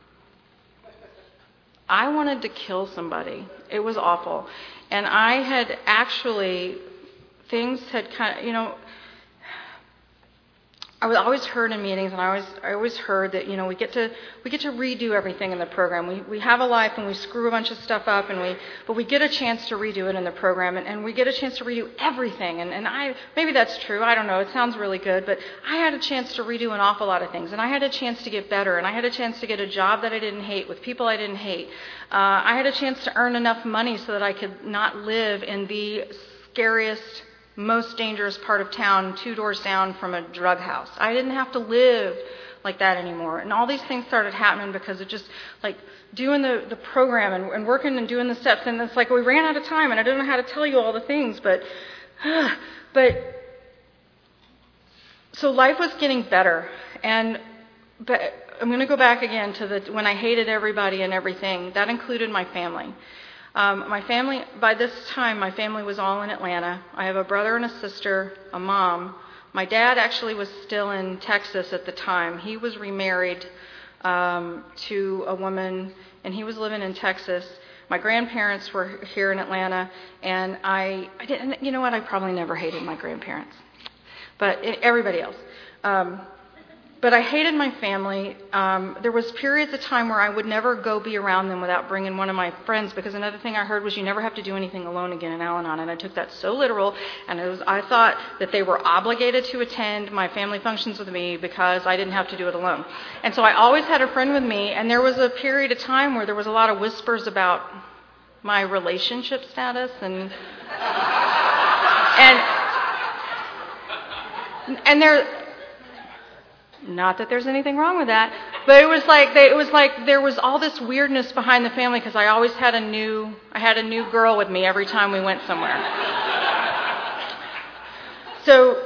I wanted to kill somebody. It was awful. And I had actually, things had kind of, you know, I was always heard in meetings, and I always, I always heard that, you know, we get to, we get to redo everything in the program. We, we have a life, and we screw a bunch of stuff up, and we, but we get a chance to redo it in the program, and, and we get a chance to redo everything. And, and I, maybe that's true. I don't know. It sounds really good, but I had a chance to redo an awful lot of things, and I had a chance to get better, and I had a chance to get a job that I didn't hate with people I didn't hate. Uh, I had a chance to earn enough money so that I could not live in the scariest, most dangerous part of town, two doors down from a drug house. I didn't have to live like that anymore. And all these things started happening because of just like doing the, the program and, and working and doing the steps. And it's like we ran out of time, and I don't know how to tell you all the things, but, but, so life was getting better. And, but I'm going to go back again to the, when I hated everybody and everything. That included my family. Um, my family, by this time, my family was all in Atlanta. I have a brother and a sister, a mom. My dad actually was still in Texas at the time. He was remarried um, to a woman, and he was living in Texas. My grandparents were here in Atlanta, and I, I didn't, you know what, I probably never hated my grandparents, but everybody else. Um, but I hated my family. Um, there was periods of time where I would never go be around them without bringing one of my friends, because another thing I heard was you never have to do anything alone again in Al-Anon, and I took that so literal, and it was, I thought that they were obligated to attend my family functions with me because I didn't have to do it alone. And so I always had a friend with me, and there was a period of time where there was a lot of whispers about my relationship status, and and and there, not that there's anything wrong with that, but it was like they, it was like there was all this weirdness behind the family, because I always had a new I had a new girl with me every time we went somewhere. So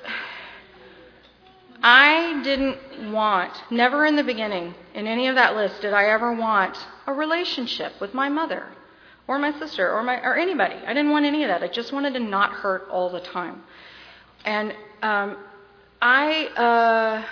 I didn't want, never in the beginning, in any of that list did I ever want a relationship with my mother or my sister or my or anybody. I didn't want any of that. I just wanted to not hurt all the time. And um, I uh,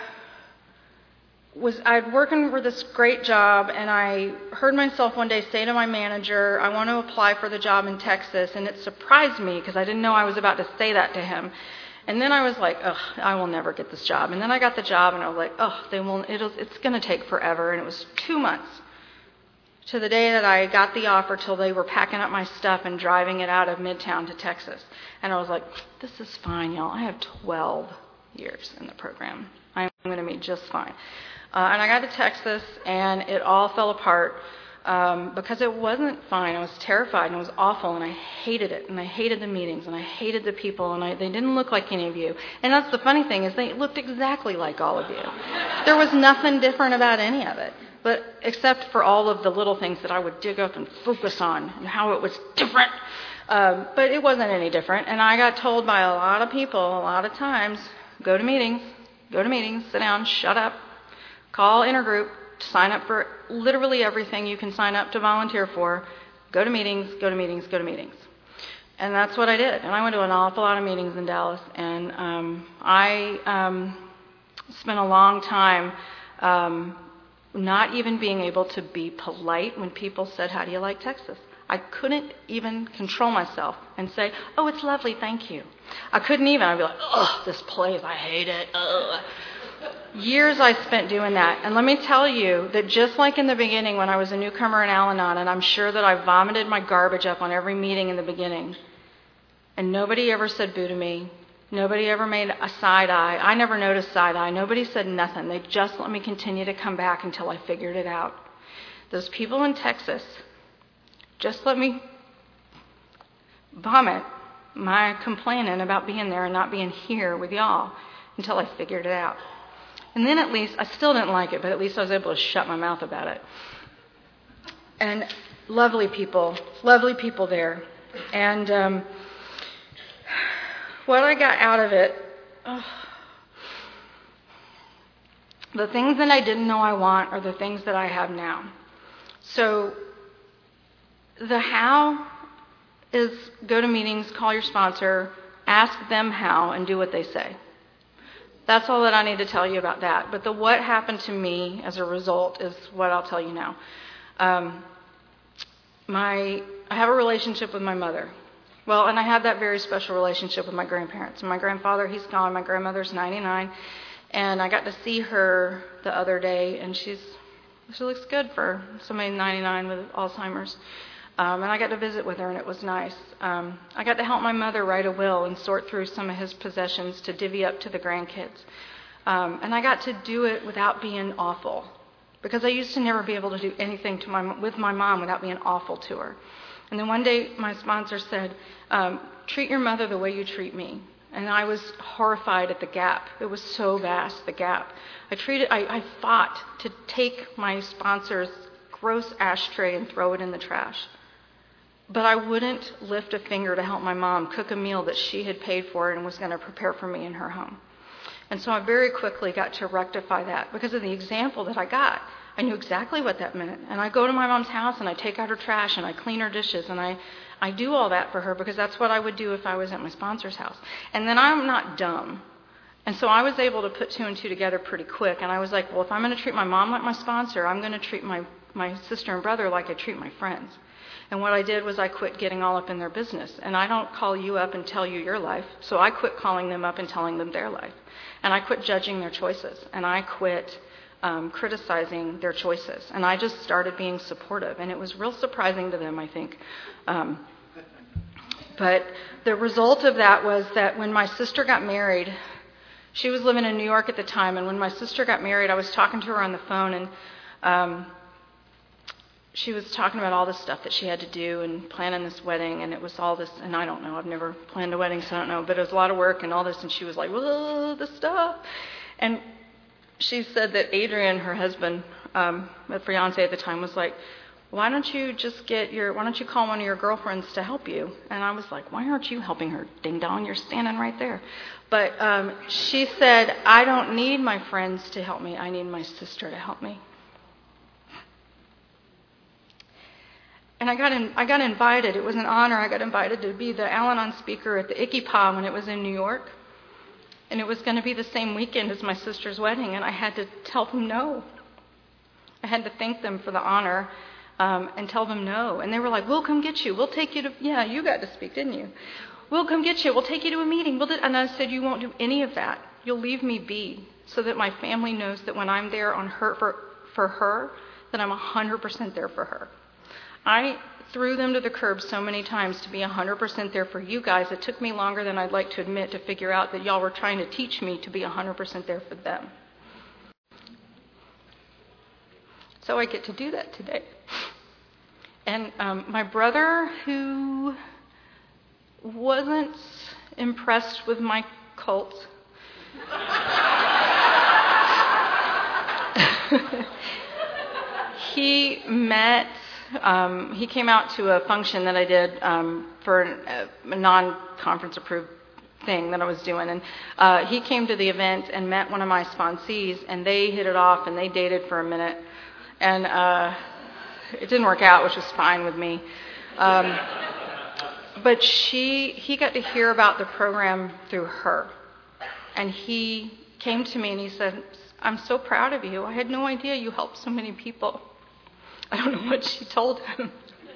was I'd working for this great job, and I heard myself one day say to my manager, I want to apply for the job in Texas, and it surprised me because I didn't know I was about to say that to him. And then I was like, ugh, I will never get this job. And then I got the job, and I was like, oh, they will. It'll, it's going to take forever. And it was two months to the day that I got the offer till they were packing up my stuff and driving it out of Midtown to Texas. And I was like, this is fine, y'all. I have twelve years in the program. I'm going to be just fine. Uh, and I got to Texas, and it all fell apart um, because it wasn't fine. I was terrified, and it was awful, and I hated it. And I hated the meetings, and I hated the people, and I, they didn't look like any of you. And that's the funny thing, is they looked exactly like all of you. There was nothing different about any of it. But except for all of the little things that I would dig up and focus on and how it was different. Um, but it wasn't any different. And I got told by a lot of people a lot of times, go to meetings, go to meetings, sit down, shut up, call intergroup, sign up for literally everything you can sign up to volunteer for, go to meetings, go to meetings, go to meetings. And that's what I did. And I went to an awful lot of meetings in Dallas. And um, I um, spent a long time um, not even being able to be polite when people said, how do you like Texas? I couldn't even control myself and say, oh, it's lovely, thank you. I couldn't even. I'd be like, oh, this place, I hate it. Ugh. Years I spent doing that. And let me tell you that just like in the beginning when I was a newcomer in Al-Anon, and I'm sure that I vomited my garbage up on every meeting in the beginning, and nobody ever said boo to me. Nobody ever made a side eye. I never noticed side eye. Nobody said nothing. They just let me continue to come back until I figured it out. Those people in Texas just let me vomit my complaining about being there and not being here with y'all until I figured it out. And then at least, I still didn't like it, but at least I was able to shut my mouth about it. And lovely people, lovely people there. And um, what I got out of it, oh, the things that I didn't know I want are the things that I have now. So the how is go to meetings, call your sponsor, ask them how, and do what they say. That's all that I need to tell you about that. But the what happened to me as a result is what I'll tell you now. Um, my I have a relationship with my mother. Well, and I had that very special relationship with my grandparents. My grandfather, he's gone. My grandmother's ninety-nine. And I got to see her the other day, and she's she looks good for somebody ninety-nine with Alzheimer's. Um, and I got to visit with her, and it was nice. Um, I got to help my mother write a will and sort through some of his possessions to divvy up to the grandkids. Um, and I got to do it without being awful, because I used to never be able to do anything to my with my mom without being awful to her. And then one day my sponsor said, um, treat your mother the way you treat me. And I was horrified at the gap. It was so vast, the gap. I treated, I, I fought to take my sponsor's gross ashtray and throw it in the trash. But I wouldn't lift a finger to help my mom cook a meal that she had paid for and was going to prepare for me in her home. And so I very quickly got to rectify that because of the example that I got. I knew exactly what that meant. And I go to my mom's house and I take out her trash and I clean her dishes and I, I do all that for her because that's what I would do if I was at my sponsor's house. And then I'm not dumb. And so I was able to put two and two together pretty quick. And I was like, well, if I'm going to treat my mom like my sponsor, I'm going to treat my, my sister and brother like I treat my friends. And what I did was I quit getting all up in their business. And I don't call you up and tell you your life. So I quit calling them up and telling them their life. And I quit judging their choices. And I quit um, criticizing their choices. And I just started being supportive. And it was real surprising to them, I think. Um, but the result of that was that when my sister got married, she was living in New York at the time. And when my sister got married, I was talking to her on the phone. And um, she was talking about all the stuff that she had to do and planning this wedding, and it was all this, and I don't know, I've never planned a wedding, so I don't know, but it was a lot of work and all this, and she was like, whoa, the stuff. And she said that Adrian, her husband, um, the fiance at the time, was like, why don't you just get your, why don't you call one of your girlfriends to help you? And I was like, why aren't you helping her? Ding dong, you're standing right there. But um, she said, I don't need my friends to help me, I need my sister to help me. And I got in, I got invited. It was an honor. I got invited to be the Al-Anon speaker at the Ikipa when it was in New York. And it was going to be the same weekend as my sister's wedding, and I had to tell them no. I had to thank them for the honor um, and tell them no. And they were like, we'll come get you. We'll take you to, yeah, you got to speak, didn't you? We'll come get you. We'll take you to a meeting. We'll do, and I said, you won't do any of that. You'll leave me be so that my family knows that when I'm there on her for, for her, that I'm one hundred percent there for her. I threw them to the curb so many times to be one hundred percent there for you guys. It took me longer than I'd like to admit to figure out that y'all were trying to teach me to be one hundred percent there for them. So I get to do that today. And um, my brother, who wasn't impressed with my cult, he met... Um, he came out to a function that I did um, for a, a non-conference approved thing that I was doing. And uh, he came to the event and met one of my sponsees, and they hit it off, and they dated for a minute. And uh, it didn't work out, which was fine with me. Um, but she, he got to hear about the program through her. And he came to me and he said, I'm so proud of you. I had no idea you helped so many people. I don't know what she told him.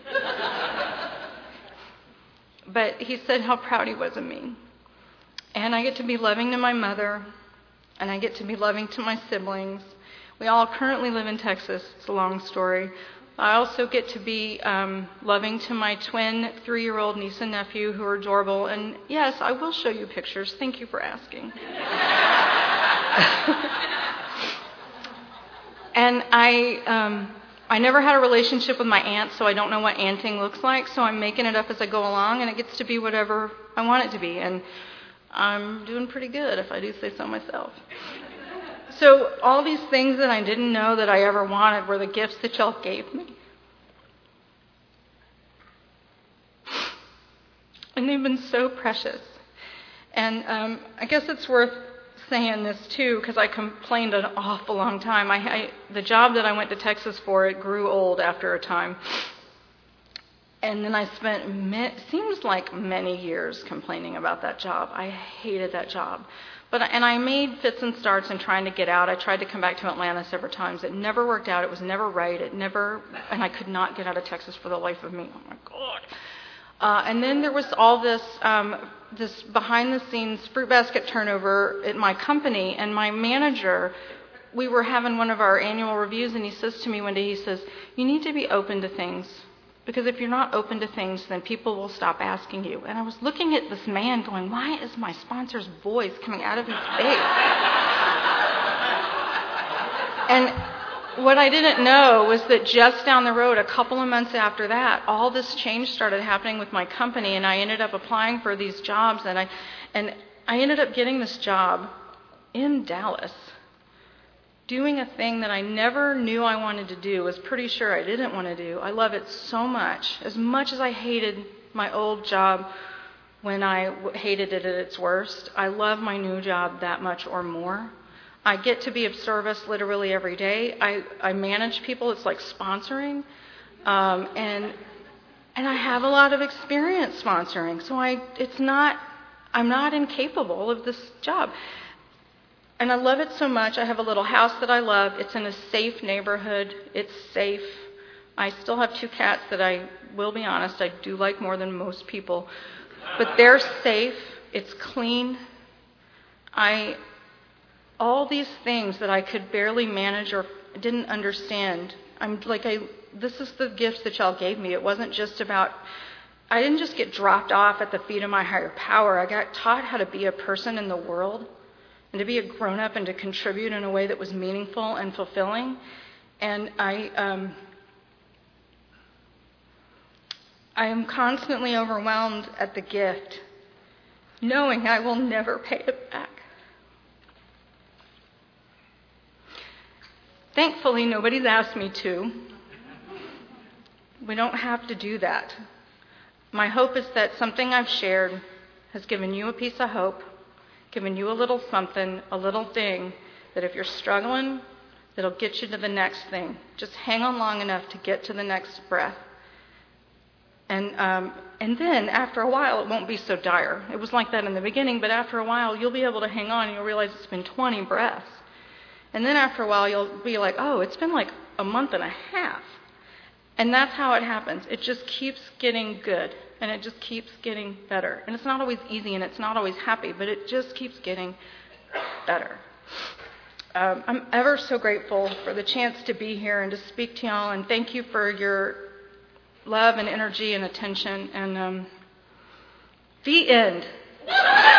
But he said how proud he was of me. And I get to be loving to my mother, and I get to be loving to my siblings. We all currently live in Texas. It's a long story. I also get to be um, loving to my twin three-year-old niece and nephew who are adorable. And yes, I will show you pictures. Thank you for asking. And I... Um, I never had a relationship with my aunt, so I don't know what aunting looks like, so I'm making it up as I go along, and it gets to be whatever I want it to be, and I'm doing pretty good, if I do say so myself. So all these things that I didn't know that I ever wanted were the gifts that y'all gave me. And they've been so precious. And um, I guess it's worth saying this too, because I complained an awful long time. I, I, the job that I went to Texas for, it grew old after a time. And then I spent, me, seems like many years complaining about that job. I hated that job. But And I made fits and starts in trying to get out. I tried to come back to Atlanta several times. It never worked out. It was never right. It never, and I could not get out of Texas for the life of me. Oh my God. Uh, and then there was all this um, this behind-the-scenes fruit basket turnover at my company, and my manager, we were having one of our annual reviews, and he says to me one day, he says, you need to be open to things, because if you're not open to things, then people will stop asking you. And I was looking at this man going, why is my sponsor's voice coming out of his face? And what I didn't know was that just down the road, a couple of months after that, all this change started happening with my company, and I ended up applying for these jobs, and I, and I ended up getting this job in Dallas, doing a thing that I never knew I wanted to do, was pretty sure I didn't want to do. I love it so much. As much as I hated my old job when I hated it at its worst, I love my new job that much or more. I get to be of service literally every day. I, I manage people. It's like sponsoring. Um, and and I have a lot of experience sponsoring. So I it's not I'm not incapable of this job. and I love it so much. I have a little house that I love. It's in a safe neighborhood. It's safe. I still have two cats that I will be honest, I do like more than most people. But they're safe. It's clean. I, all these things that I could barely manage or didn't understand. I'm like, I, this is the gifts that y'all gave me. It wasn't just about, I didn't just get dropped off at the feet of my higher power. I got taught how to be a person in the world and to be a grown-up and to contribute in a way that was meaningful and fulfilling. And I, um, I am constantly overwhelmed at the gift, knowing I will never pay it back. Thankfully, nobody's asked me to. We don't have to do that. My hope is that something I've shared has given you a piece of hope, given you a little something, a little thing, that if you're struggling, that'll get you to the next thing. Just hang on long enough to get to the next breath. And um, and then, after a while, it won't be so dire. It was like that in the beginning, but after a while, you'll be able to hang on and you'll realize it's been twenty breaths. And then after a while, you'll be like, oh, it's been like a month and a half. And that's how it happens. It just keeps getting good, and it just keeps getting better. And it's not always easy, and it's not always happy, but it just keeps getting better. Um, I'm ever so grateful for the chance to be here and to speak to y'all, and thank you for your love and energy and attention. And um, the end.